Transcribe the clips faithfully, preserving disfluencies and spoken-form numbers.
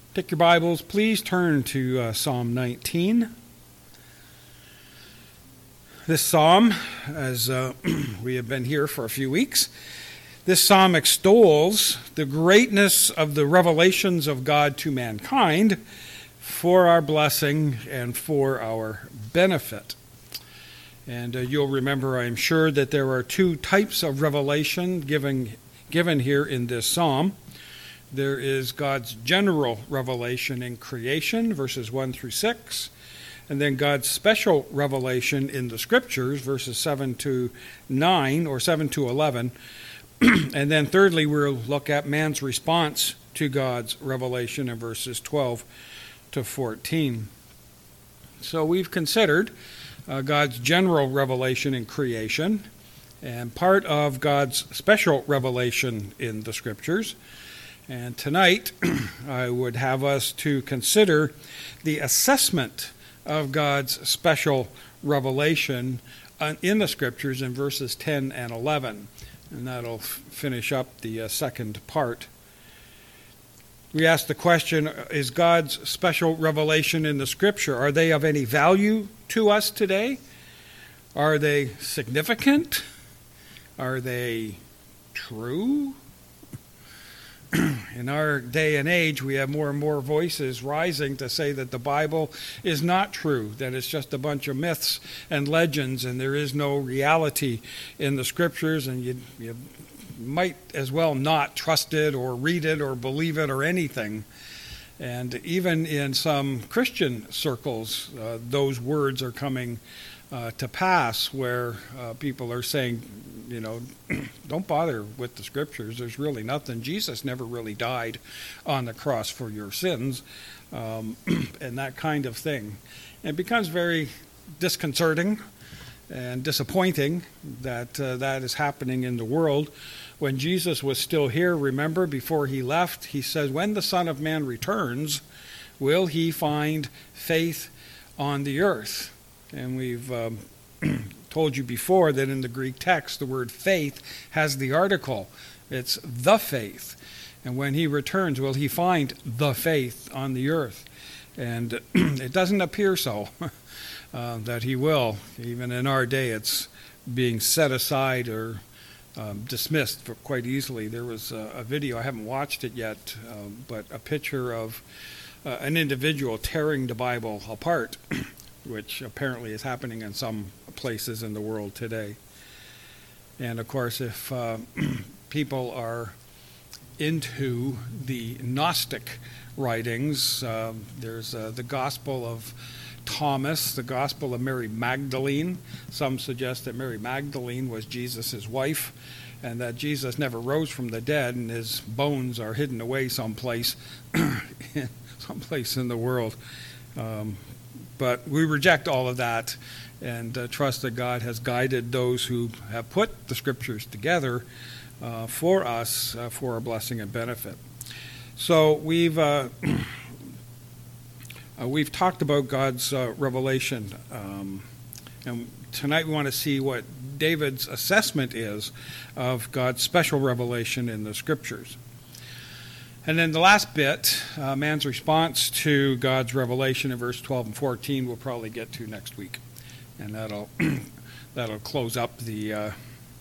Take your Bibles, please turn to uh, Psalm nineteen. This psalm, as uh, we have been here for a few weeks, this psalm extols the greatness of the revelations of God to mankind for our blessing and for our benefit. And uh, you'll remember, I'm sure, that there are two types of revelation given, given here in this psalm. There is God's general revelation in creation, verses one through six, and then God's special revelation in the Scriptures, verses seven to nine, or seven to eleven. And then thirdly, we'll look at man's response to God's revelation in verses twelve to fourteen. So we've considered uh, God's general revelation in creation and part of God's special revelation in the Scriptures. And tonight, I would have us to consider the assessment of God's special revelation in the Scriptures in verses ten and eleven. And that'll f- finish up the uh, second part. We ask the question, is God's special revelation in the Scripture, are they of any value to us today? Are they significant? Are they true? In our day and age, we have more and more voices rising to say that the Bible is not true, that it's just a bunch of myths and legends, and there is no reality in the Scriptures, and you, you might as well not trust it or read it or believe it or anything. And even in some Christian circles, uh, those words are coming uh, to pass, where uh, people are saying, you know, don't bother with the Scriptures. There's really nothing. Jesus never really died on the cross for your sins, um, and that kind of thing. And it becomes very disconcerting and disappointing that uh, that is happening in the world. When Jesus was still here, remember, before he left, he says, when the Son of Man returns, will he find faith on the earth? And we've um, told you before that in the Greek text, the word faith has the article. It's the faith. And when he returns, will he find the faith on the earth? And it doesn't appear so, uh, that he will. Even in our day, it's being set aside or um, dismissed for quite easily. There was a, a video, I haven't watched it yet, uh, but a picture of uh, an individual tearing the Bible apart, which apparently is happening in some places in the world today. And of course, if uh, people are into the Gnostic writings, uh, there's uh, the Gospel of Thomas, the Gospel of Mary Magdalene. Some suggest that Mary Magdalene was Jesus' wife, and that Jesus never rose from the dead, and his bones are hidden away someplace, someplace in the world. Um, But we reject all of that and uh, trust that God has guided those who have put the Scriptures together uh, for us, uh, for our blessing and benefit. So we've uh, uh, we've talked about God's uh, revelation, um, and tonight we want to see what David's assessment is of God's special revelation in the Scriptures. And then the last bit, uh, man's response to God's revelation in verse twelve and fourteen, we'll probably get to next week. And that'll that'll close up the uh,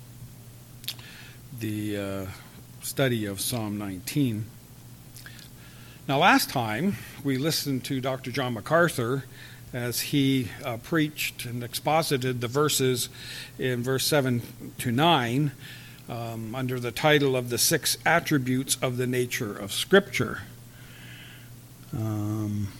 the uh, study of Psalm nineteen. Now, last time we listened to Doctor John MacArthur as he uh, preached and exposited the verses in verse seven to nine, Um, under the title of the six attributes of the nature of Scripture. Um,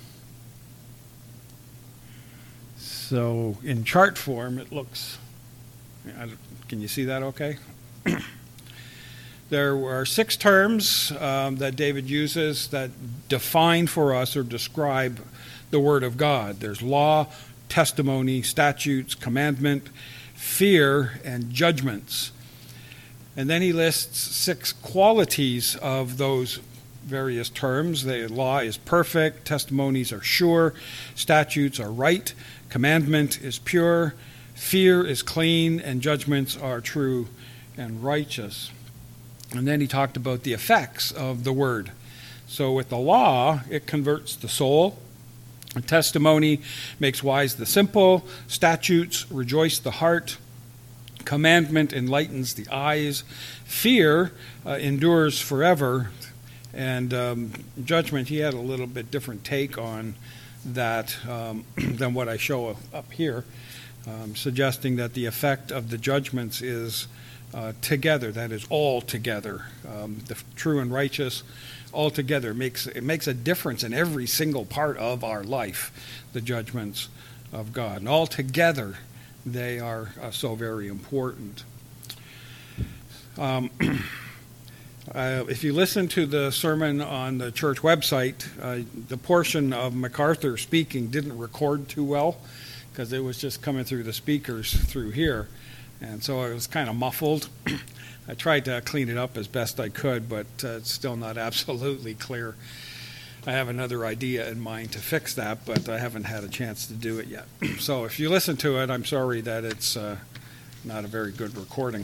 so in chart form, it looks, can you see that okay? There are six terms um, that David uses that define for us or describe the Word of God. There's law, testimony, statutes, commandment, fear, and judgments. And then he lists six qualities of those various terms. The law is perfect, testimonies are sure, statutes are right, commandment is pure, fear is clean, and judgments are true and righteous. And then he talked about the effects of the word. So with the law, it converts the soul. A testimony makes wise the simple. Statutes rejoice the heart. Commandment enlightens the eyes. Fear uh, endures forever. And um, judgment, he had a little bit different take on that um, than what I show up here, um, suggesting that the effect of the judgments is uh, together, that is all together. Um, the true and righteous all together makes it makes a difference in every single part of our life, the judgments of God. And all together they are uh, so very important. Um, uh, if you listen to the sermon on the church website, uh, the portion of MacArthur speaking didn't record too well because it was just coming through the speakers through here. And so it was kind of muffled. I tried to clean it up as best I could, but uh, it's still not absolutely clear. I have another idea in mind to fix that, but I haven't had a chance to do it yet. So if you listen to it, I'm sorry that it's uh, not a very good recording.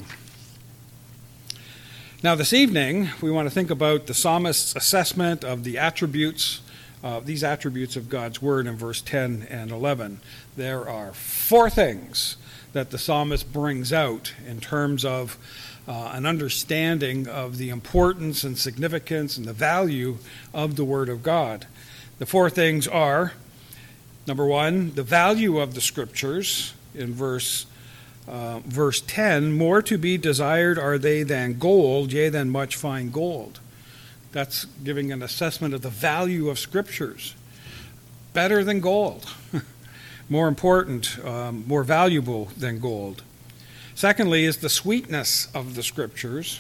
Now this evening, we want to think about the psalmist's assessment of the attributes, uh, these attributes of God's word in verse ten and eleven. There are four things that the psalmist brings out in terms of uh, an understanding of the importance and significance and the value of the Word of God. The four things are, number one, the value of the Scriptures in verse uh, verse ten, more to be desired are they than gold, yea, than much fine gold. That's giving an assessment of the value of Scriptures. Better than gold. More important, um, more valuable than gold. Secondly is the sweetness of the Scriptures.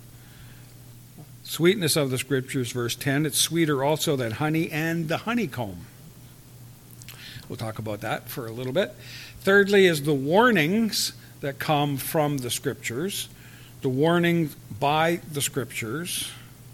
Sweetness of the Scriptures, verse ten, it's sweeter also than honey and the honeycomb. We'll talk about that for a little bit. Thirdly is the warnings that come from the Scriptures. The warning by the Scriptures.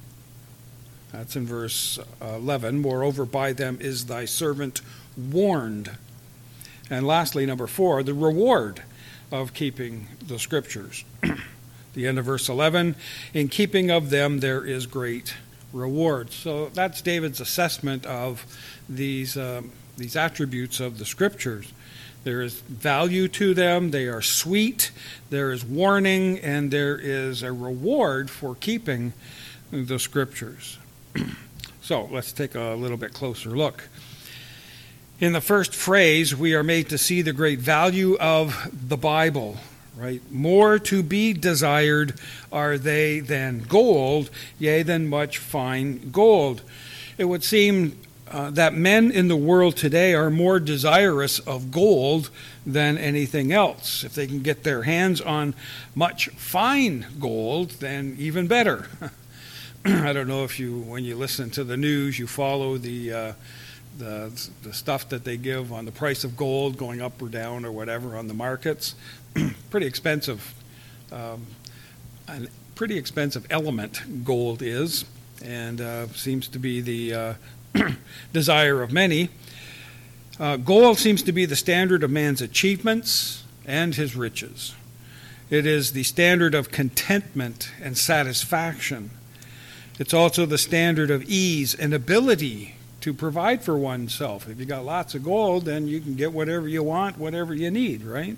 That's in verse eleven. Moreover, by them is thy servant warned. And lastly, number four, the reward of keeping the Scriptures. The end of verse eleven, in keeping of them there is great reward. So that's David's assessment of these, um, these attributes of the Scriptures. There is value to them, they are sweet, there is warning, and there is a reward for keeping the Scriptures. So let's take a little bit closer look. In the first phrase, we are made to see the great value of the Bible, right? More to be desired are they than gold, yea, than much fine gold. It would seem uh, that men in the world today are more desirous of gold than anything else. If they can get their hands on much fine gold, then even better. I don't know if you, when you listen to the news, you follow the uh, The, the stuff that they give on the price of gold going up or down or whatever on the markets. Pretty expensive, um, a pretty expensive element gold is, and uh, seems to be the uh, desire of many. Uh, gold seems to be the standard of man's achievements and his riches. It is the standard of contentment and satisfaction. It's also the standard of ease and ability to provide for oneself. If you got lots of gold, then you can get whatever you want, whatever you need, right?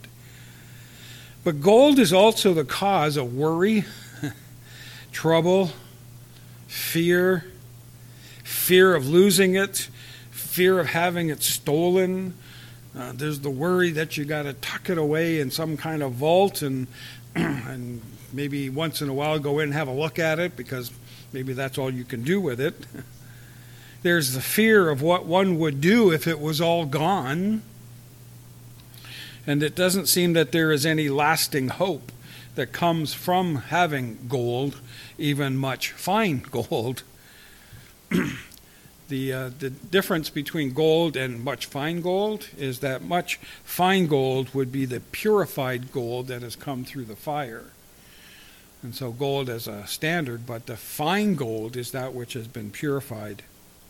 But gold is also the cause of worry, trouble, fear, fear of losing it, fear of having it stolen. Uh, there's the worry that you got to tuck it away in some kind of vault and and maybe once in a while go in and have a look at it because maybe that's all you can do with it. There's the fear of what one would do if it was all gone. And it doesn't seem that there is any lasting hope that comes from having gold, even much fine gold. the uh, the difference between gold and much fine gold is that much fine gold would be the purified gold that has come through the fire. And so gold is a standard, but the fine gold is that which has been purified.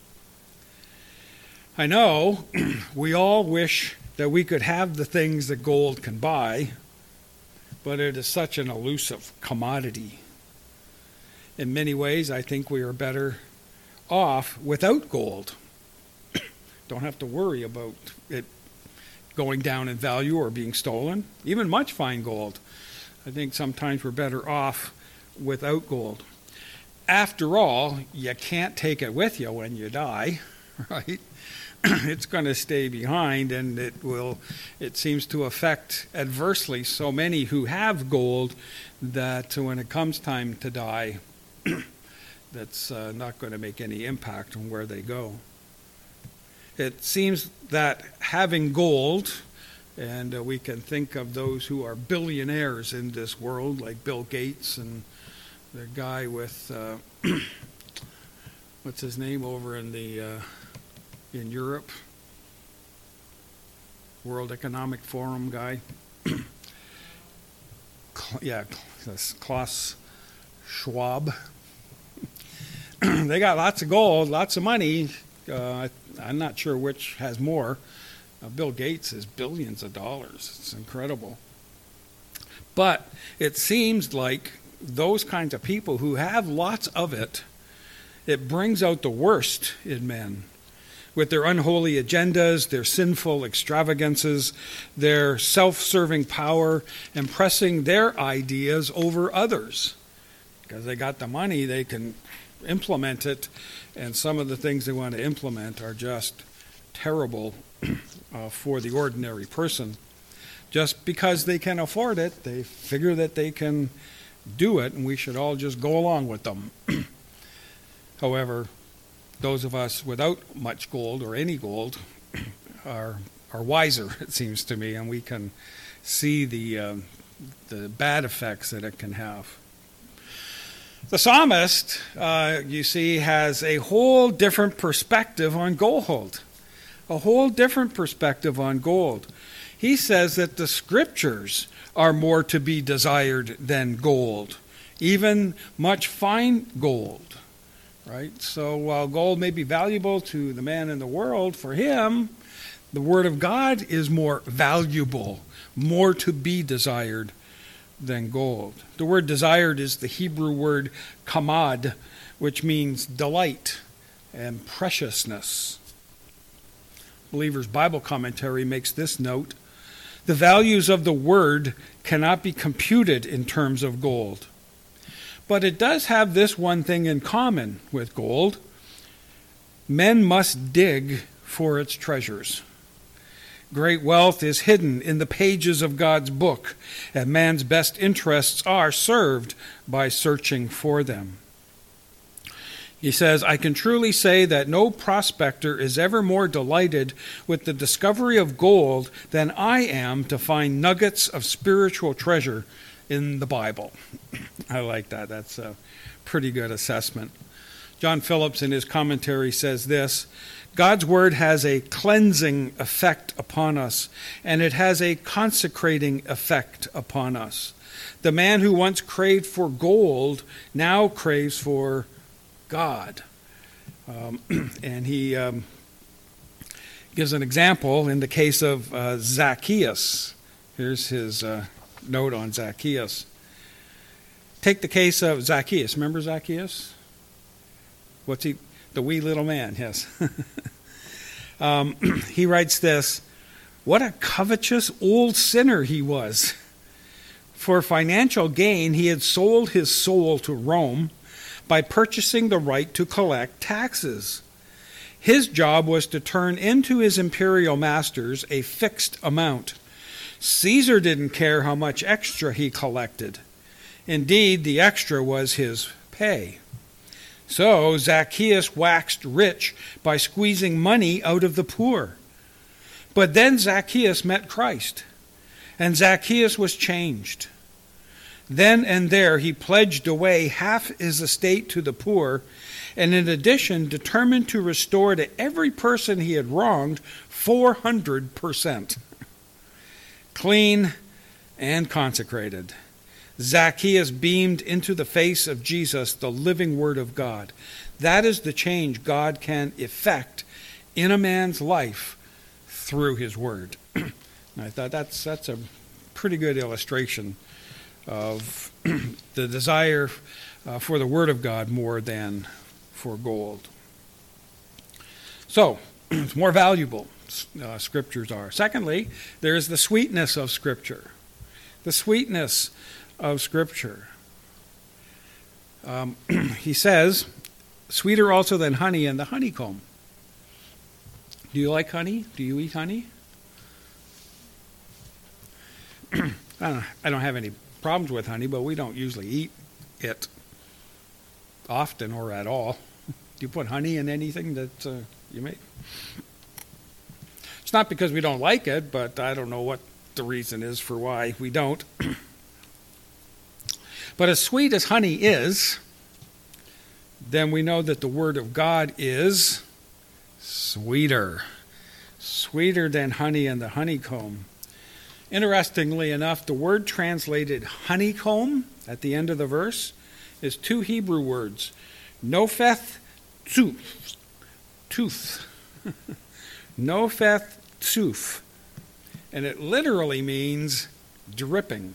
I know we all wish that we could have the things that gold can buy, but it is such an elusive commodity. In many ways, I think we are better off without gold. Don't have to worry about it going down in value or being stolen, even much fine gold. I think sometimes we're better off without gold. After all, you can't take it with you when you die, right? It's going to stay behind, and it will, it seems to affect adversely so many who have gold that when it comes time to die, that's uh, not going to make any impact on where they go. It seems that having gold, and uh, we can think of those who are billionaires in this world, like Bill Gates and the guy with, uh, what's his name over in the uh, in Europe, World Economic Forum guy. Yeah, Klaus Schwab. They got lots of gold, lots of money. Uh, I'm not sure which has more. Uh, Bill Gates has billions of dollars. It's incredible. But it seems like those kinds of people who have lots of it, it brings out the worst in men. With their unholy agendas, their sinful extravagances, their self-serving power, and pressing their ideas over others. Because they got the money, they can implement it, and some of the things they want to implement are just terrible uh, for the ordinary person. Just because they can afford it, they figure that they can do it, and we should all just go along with them. However, those of us without much gold or any gold are are wiser, it seems to me, and we can see the uh, the bad effects that it can have. The psalmist, uh, you see, has a whole different perspective on gold. A whole different perspective on gold. He says that the scriptures are more to be desired than gold, even much fine gold. Right? So while gold may be valuable to the man in the world, for him, the Word of God is more valuable, more to be desired than gold. The word desired is the Hebrew word kamad, which means delight and preciousness. Believer's Bible Commentary makes this note: the values of the Word cannot be computed in terms of gold. But it does have this one thing in common with gold. Men must dig for its treasures. Great wealth is hidden in the pages of God's book, and man's best interests are served by searching for them. He says, I can truly say that no prospector is ever more delighted with the discovery of gold than I am to find nuggets of spiritual treasure in the Bible. I like that. That's a pretty good assessment. John Phillips in his commentary says this: God's word has a cleansing effect upon us, and it has a consecrating effect upon us. The man who once craved for gold now craves for God. Um, and he um, gives an example in the case of uh, Zacchaeus. Here's his uh, note on Zacchaeus. Take the case of Zacchaeus. Remember Zacchaeus? What's he? The wee little man, yes. um, he writes this: what a covetous old sinner he was. For financial gain, he had sold his soul to Rome by purchasing the right to collect taxes. His job was to turn into his imperial masters a fixed amount. Caesar didn't care how much extra he collected. Indeed, the extra was his pay. So Zacchaeus waxed rich by squeezing money out of the poor. But then Zacchaeus met Christ, and Zacchaeus was changed. Then and there he pledged away half his estate to the poor, and in addition determined to restore to every person he had wronged four hundred percent. Clean and consecrated, Zacchaeus beamed into the face of Jesus, the living Word of God. That is the change God can effect in a man's life through his Word. And I thought that's that's a pretty good illustration of the desire uh, for the Word of God more than for gold. So, it's more valuable, uh, scriptures are. Secondly, there is the sweetness of Scripture. The sweetness of Scripture. Um, he says, sweeter also than honey and the honeycomb. Do you like honey? Do you eat honey? I don't, I don't have any problems with honey, but we don't usually eat it often or at all. Do you put honey in anything that uh, you make? It's not because we don't like it, but I don't know what the reason is for why we don't. But as sweet as honey is, then we know that the Word of God is sweeter. Sweeter than honey and the honeycomb. Interestingly enough, the word translated honeycomb at the end of the verse is two Hebrew words. Nopheth tzuf. Tooth. Nopheth tzuf. And it literally means dripping.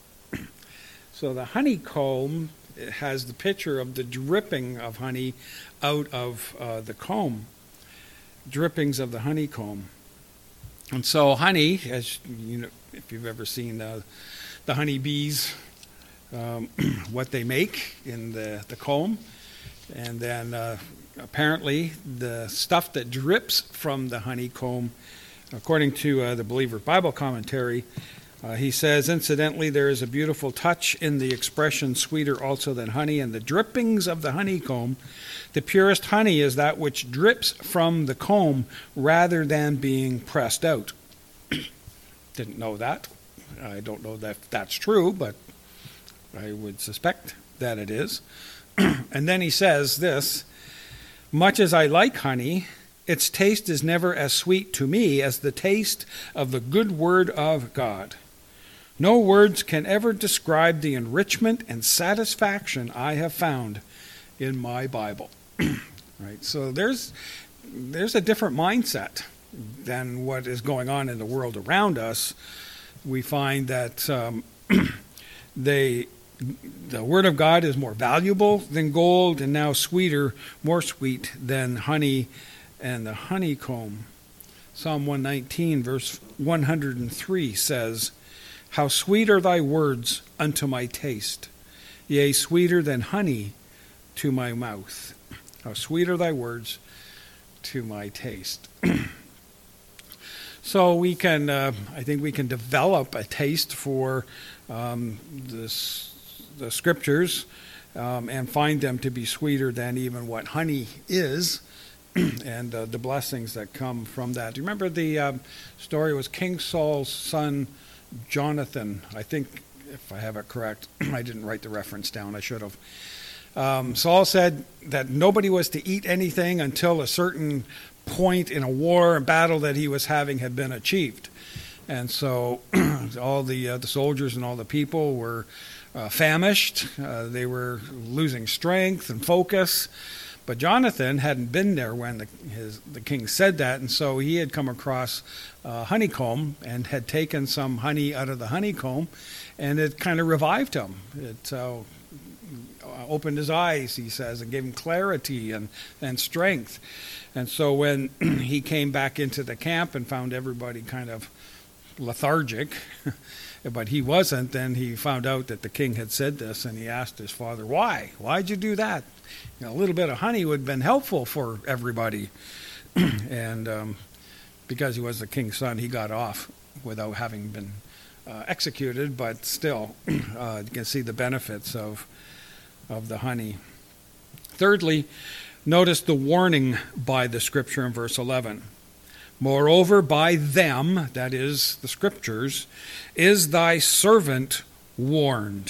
So the honeycomb, it has the picture of the dripping of honey out of uh, the comb. Drippings of the honeycomb. And so honey, as you know, if you've ever seen uh, the honeybees, um, what they make in the, the comb, and then uh, apparently the stuff that drips from the honeycomb, according to uh, the Believer Bible Commentary, uh, he says, incidentally, there is a beautiful touch in the expression sweeter also than honey, and the drippings of the honeycomb. The purest honey is that which drips from the comb rather than being pressed out. Didn't know that. I don't know that that's true, but I would suspect that it is. And then he says this, much as I like honey, its taste is never as sweet to me as the taste of the good word of God. No words can ever describe the enrichment and satisfaction I have found in my Bible. Right? So there's there's a different mindset than what is going on in the world around us. We find that um, they the Word of God is more valuable than gold, and now sweeter, more sweet than honey and the honeycomb. Psalm one nineteen, verse one hundred three says, how sweet are thy words unto my taste, yea, sweeter than honey to my mouth. How sweet are thy words to my taste. So we can, uh, I think we can develop a taste for um, this, the scriptures um, and find them to be sweeter than even what honey is, and uh, the blessings that come from that. Do you remember the um, story? It was King Saul's son Jonathan, I think, if I have it correct. I didn't write the reference down. I should have. Um, Saul said that nobody was to eat anything until a certain point in a war and battle that he was having had been achieved. And so all the uh, the soldiers and all the people were uh, famished. Uh, they were losing strength and focus. But Jonathan hadn't been there when the, his, the king said that, and so he had come across uh, honeycomb and had taken some honey out of the honeycomb, and it kind of revived him. It uh, opened his eyes, he says, and gave him clarity and, and strength. And so when he came back into the camp and found everybody kind of lethargic, but he wasn't, then he found out that the king had said this, and he asked his father, why? Why'd you do that? You know, a little bit of honey would have been helpful for everybody. And um, because he was the king's son, he got off without having been uh, executed, but still, uh, you can see the benefits of, of the honey. Thirdly, notice the warning by the scripture in verse eleven. Moreover, by them, that is, the scriptures, is thy servant warned.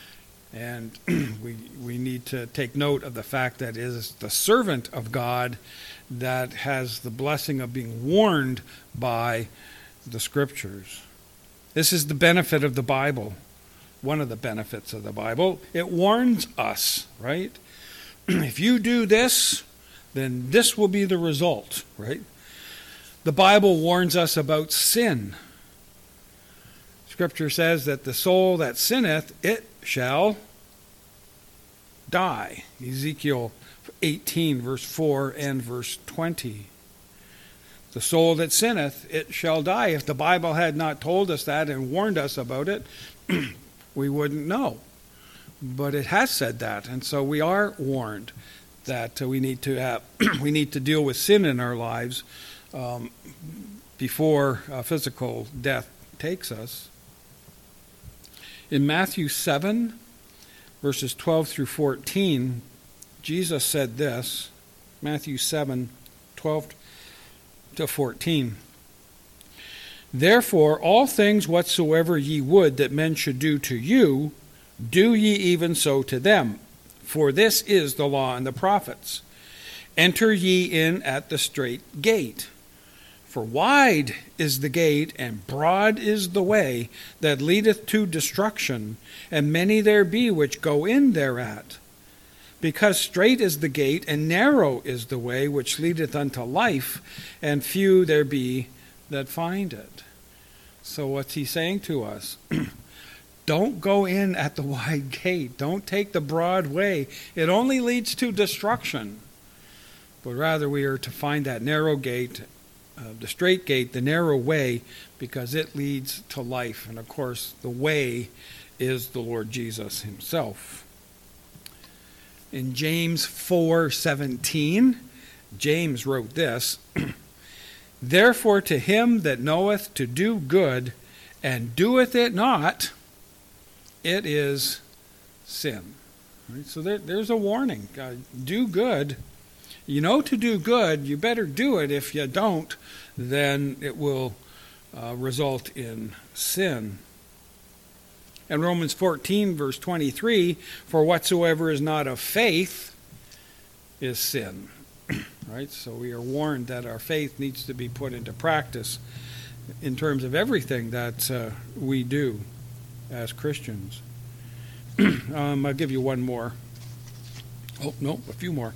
And we we need to take note of the fact that it is the servant of God that has the blessing of being warned by the scriptures. This is the benefit of the Bible. One of the benefits of the Bible. It warns us, right? If you do this, then this will be the result, right? The Bible warns us about sin. Scripture says that the soul that sinneth, it shall die. Ezekiel eighteen, verse four and verse twenty. The soul that sinneth, it shall die. If the Bible had not told us that and warned us about it, we wouldn't know. But it has said that, and so we are warned that uh, we need to have, we need to deal with sin in our lives um, before uh, physical death takes us. In Matthew seven, verses twelve through fourteen, Jesus said this, Matthew seven, twelve to fourteen. Therefore, all things whatsoever ye would that men should do to you, do ye even so to them. For this is the law and the prophets. Enter ye in at the strait gate. For wide is the gate, and broad is the way that leadeth to destruction, and many there be which go in thereat. Because strait is the gate, and narrow is the way which leadeth unto life, and few there be that find it. So what's he saying to us? Don't go in at the wide gate. Don't take the broad way. It only leads to destruction. But rather we are to find that narrow gate, uh, the straight gate, the narrow way, because it leads to life. And of course, the way is the Lord Jesus himself. In James four seventeen, James wrote this, Therefore to him that knoweth to do good, and doeth it not, it is sin. Right? So there, there's a warning. Uh, do good. You know to do good, you better do it. If you don't, then it will uh, result in sin. And Romans fourteen, verse twenty-three, for whatsoever is not of faith is sin. Right? So we are warned that our faith needs to be put into practice in terms of everything that uh, we do as Christians. um, I'll give you one more. Oh, no, a few more.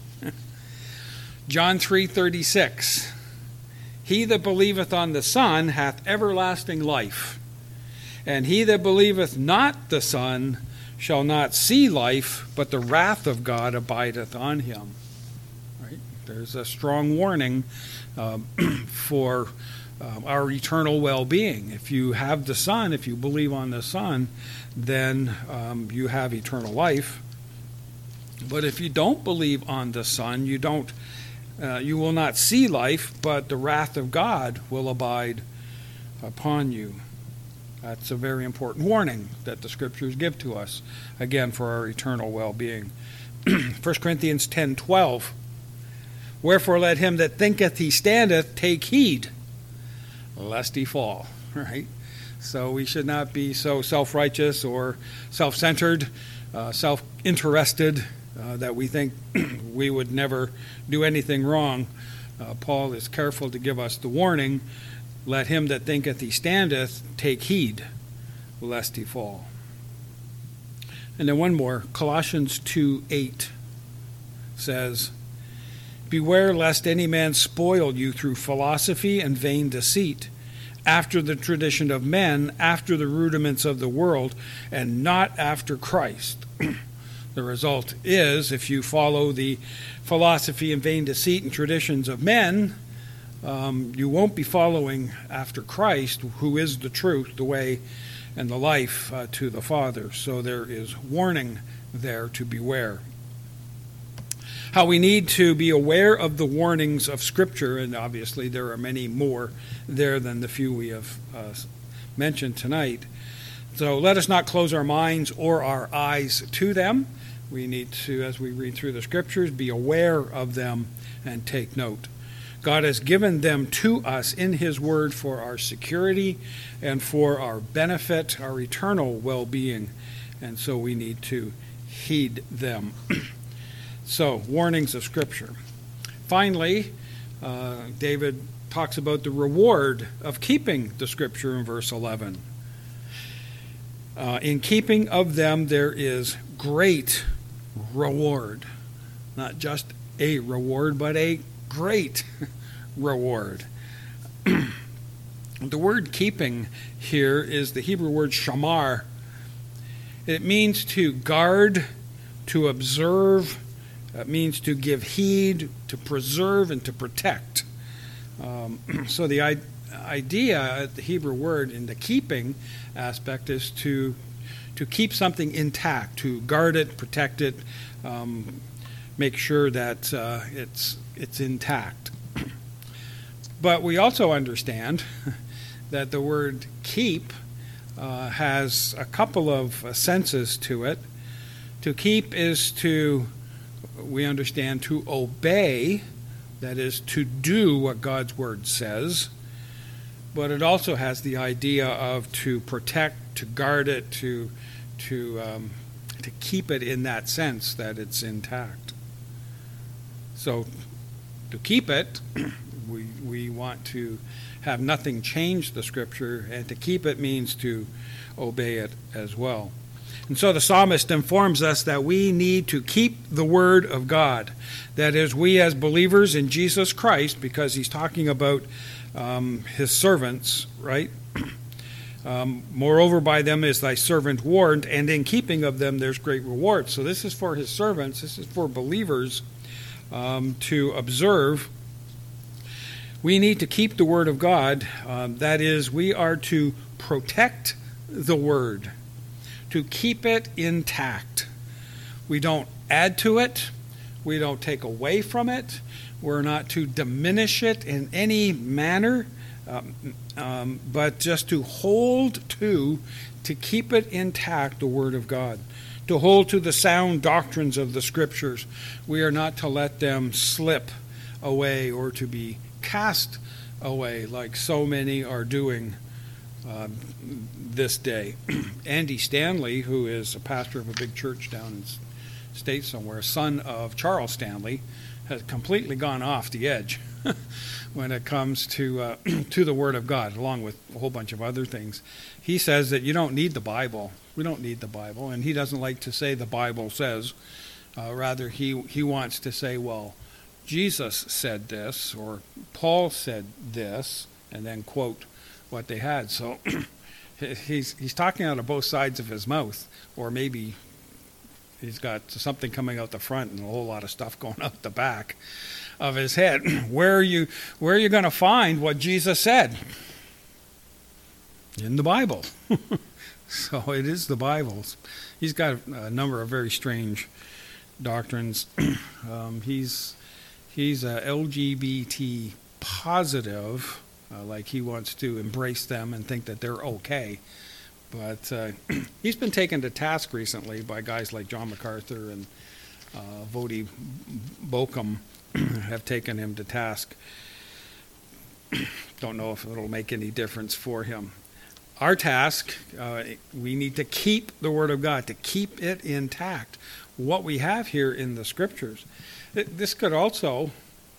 John three thirty-six. He that believeth on the Son hath everlasting life, and he that believeth not the Son shall not see life, but the wrath of God abideth on him. Right? There's a strong warning uh, for uh, our eternal well-being. If you have the Son, if you believe on the Son, then um, you have eternal life. But if you don't believe on the Son, you don't, uh, you will not see life, but the wrath of God will abide upon you. That's a very important warning that the Scriptures give to us, again, for our eternal well-being. First Corinthians ten twelve. Wherefore let him that thinketh he standeth take heed, lest he fall. Right? So we should not be so self-righteous or self-centered, uh, self-interested, uh, that we think we would never do anything wrong. Uh, Paul is careful to give us the warning, let him that thinketh he standeth take heed, lest he fall. And then one more, Colossians two eight says, Beware lest any man spoil you through philosophy and vain deceit, after the tradition of men, after the rudiments of the world, and not after Christ. The result is, if you follow the philosophy and vain deceit and traditions of men, um, you won't be following after Christ, who is the truth, the way, and the life uh, to the Father. So there is warning there to beware. How we need to be aware of the warnings of Scripture, and obviously there are many more there than the few we have uh, mentioned tonight. So let us not close our minds or our eyes to them. We need to, as we read through the Scriptures, be aware of them and take note. God has given them to us in His Word for our security and for our benefit, our eternal well-being, and so we need to heed them. So, warnings of Scripture. Finally, uh, David talks about the reward of keeping the Scripture in verse eleven. Uh, in keeping of them there is great reward. Not just a reward, but a great reward. The word keeping here is the Hebrew word shamar. It means to guard, to observe. It means to give heed, to preserve, and to protect. Um, so the I- idea, the Hebrew word in the keeping aspect is to to keep something intact, to guard it, protect it, um, make sure that uh, it's it's intact. But we also understand that the word keep uh, has a couple of uh, senses to it. To keep is to, we understand, to obey, that is, to do what God's word says. But it also has the idea of to protect, to guard it, to to um, to keep it in that sense that it's intact. So to keep it, we we want to have nothing change the Scripture, and to keep it means to obey it as well. And so the psalmist informs us that we need to keep the word of God. That is, we as believers in Jesus Christ, because he's talking about um, his servants, right? Um, Moreover, by them is thy servant warned, and in keeping of them there's great reward. So this is for his servants, this is for believers um, to observe. We need to keep the word of God. Um, that is, we are to protect the word, to keep it intact. We don't add to it. We don't take away from it. We're not to diminish it in any manner, um, um, but just to hold to, to keep it intact, the Word of God, to hold to the sound doctrines of the Scriptures. We are not to let them slip away or to be cast away like so many are doing uh, this day. Andy Stanley, who is a pastor of a big church down in the States somewhere, son of Charles Stanley, has completely gone off the edge when it comes to uh, to the Word of God, along with a whole bunch of other things. He says that you don't need the Bible. We don't need the Bible, and he doesn't like to say the Bible says. Uh, rather, he he wants to say, well, Jesus said this, or Paul said this, and then quote what they had. So he's he's talking out of both sides of his mouth, or maybe he's got something coming out the front and a whole lot of stuff going out the back of his head. Where are you where are you going to find what Jesus said? In the Bible. So it is the Bible. He's got a number of very strange doctrines. um, he's he's uh, L G B T positive, uh, like he wants to embrace them and think that they're okay. But uh, he's been taken to task recently by guys like John MacArthur and uh, Voddie Baucham have taken him to task. Don't know if it'll make any difference for him. Our task, uh, we need to keep the Word of God, to keep it intact. What we have here in the Scriptures. This could also,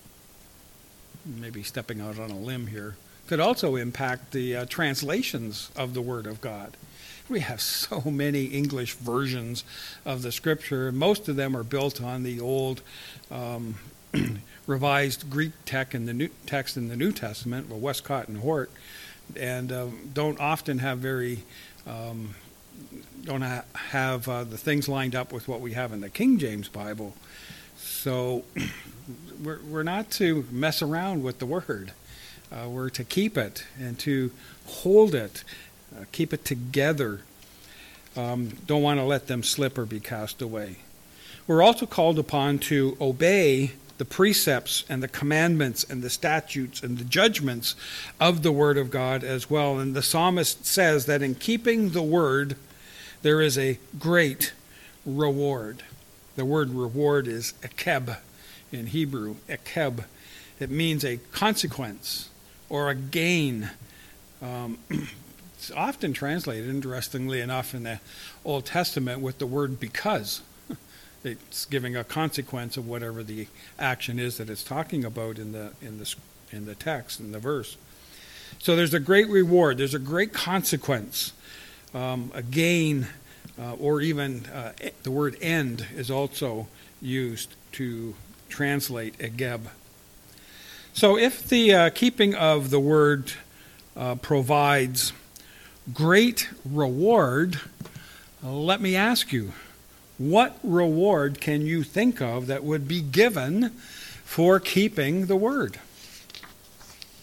maybe stepping out on a limb here, could also impact the uh, translations of the Word of God. We have so many English versions of the Scripture. Most of them are built on the old um, revised Greek text in the New, text in the New Testament, well, Westcott and Hort, and uh, don't often have very um, don't ha- have uh, the things lined up with what we have in the King James Bible. So we're we're not to mess around with the Word. Uh, we're to keep it and to hold it, uh, keep it together. Um, don't want to let them slip or be cast away. We're also called upon to obey the precepts and the commandments and the statutes and the judgments of the Word of God as well. And the psalmist says that in keeping the Word, there is a great reward. The word reward is ekeb in Hebrew, ekeb. It means a consequence or a gain. Um, it's often translated, interestingly enough, in the Old Testament with the word because. It's giving a consequence of whatever the action is that it's talking about in the in the in the text, in the verse. So there's a great reward. There's a great consequence, um, a gain, uh, or even uh, the word end is also used to translate egeb. So if the uh, keeping of the word uh, provides great reward, uh, let me ask you, what reward can you think of that would be given for keeping the word?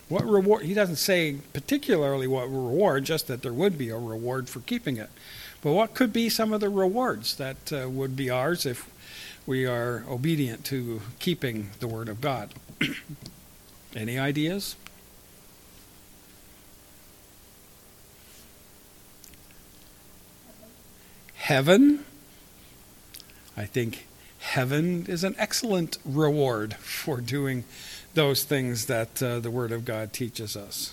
What reward? He doesn't say particularly what reward, just that there would be a reward for keeping it. But what could be some of the rewards that uh, would be ours if we are obedient to keeping the Word of God? Any ideas? Heaven. I think heaven is an excellent reward for doing those things that uh, the Word of God teaches us.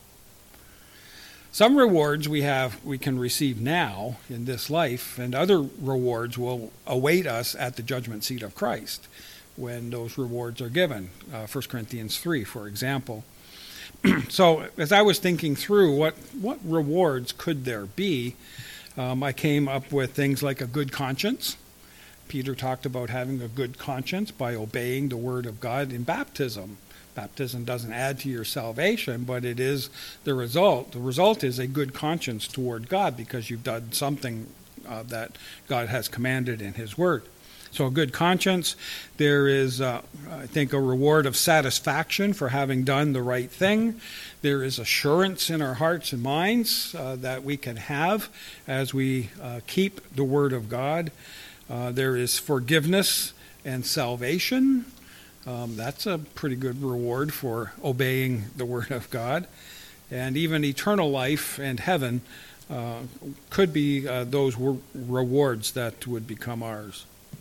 Some rewards we have, we can receive now in this life, and other rewards will await us at the judgment seat of Christ when those rewards are given. Uh, First Corinthians three, for example. So as I was thinking through what, what rewards could there be, um, I came up with things like a good conscience. Peter talked about having a good conscience by obeying the Word of God in baptism. Baptism doesn't add to your salvation, but it is the result. The result is a good conscience toward God because you've done something uh, that God has commanded in His Word. So a good conscience. There is, uh, I think, a reward of satisfaction for having done the right thing. There is assurance in our hearts and minds uh, that we can have as we uh, keep the Word of God. Uh, there is forgiveness and salvation. Um, that's a pretty good reward for obeying the Word of God. And even eternal life and heaven uh, could be uh, those w- rewards that would become ours.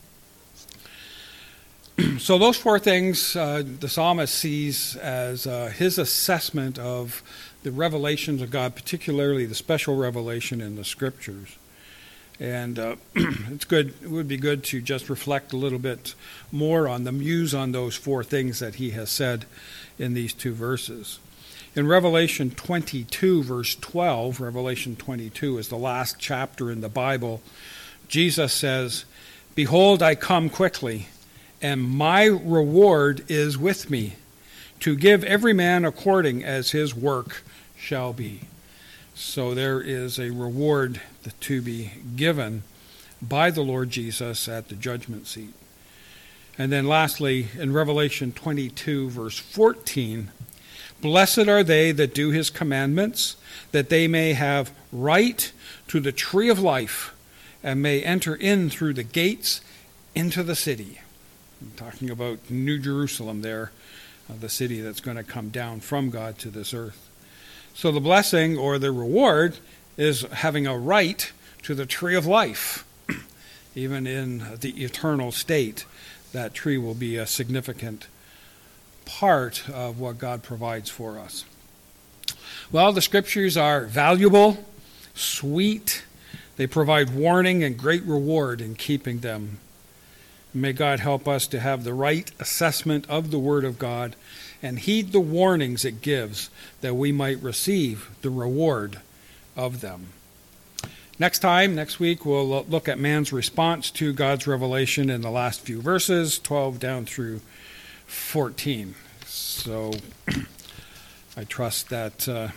So those four things uh, the psalmist sees as uh, his assessment of the revelations of God, particularly the special revelation in the Scriptures. And uh, it's good. It would be good to just reflect a little bit more on the muse on those four things that he has said in these two verses. In Revelation twenty-two, verse twelve, Revelation twenty-two is the last chapter in the Bible. Jesus says, "Behold, I come quickly, and my reward is with me, to give every man according as his work shall be." So there is a reward to be given by the Lord Jesus at the judgment seat. And then lastly, in Revelation twenty-two, verse fourteen, "Blessed are they that do his commandments, that they may have right to the tree of life, and may enter in through the gates into the city." I'm talking about New Jerusalem there, uh, the city that's going to come down from God to this earth. So the blessing or the reward is having a right to the tree of life. Even in the eternal state, that tree will be a significant part of what God provides for us. Well, the Scriptures are valuable, sweet. They provide warning and great reward in keeping them. May God help us to have the right assessment of the Word of God and heed the warnings it gives that we might receive the reward of them. Next time, next week, we'll look at man's response to God's revelation in the last few verses, twelve down through fourteen. So I trust that uh,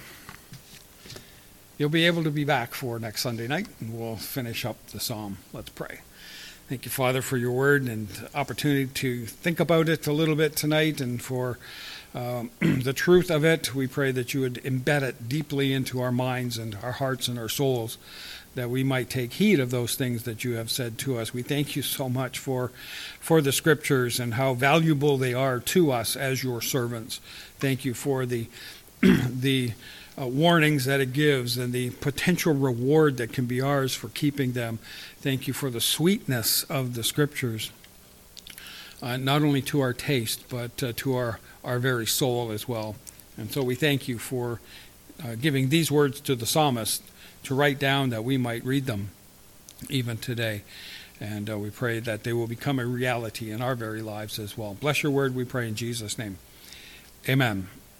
you'll be able to be back for next Sunday night, and we'll finish up the psalm. Let's pray. Thank you, Father, for your word and opportunity to think about it a little bit tonight, and for um, the truth of it. We pray that you would embed it deeply into our minds and our hearts and our souls, that we might take heed of those things that you have said to us. We thank you so much for, for the Scriptures and how valuable they are to us as your servants. Thank you for the the Uh, warnings that it gives and the potential reward that can be ours for keeping them. Thank you for the sweetness of the Scriptures, uh, not only to our taste, but uh, to our, our very soul as well. And so we thank you for uh, giving these words to the psalmist to write down that we might read them even today. And uh, we pray that they will become a reality in our very lives as well. Bless your word, we pray in Jesus' name. Amen.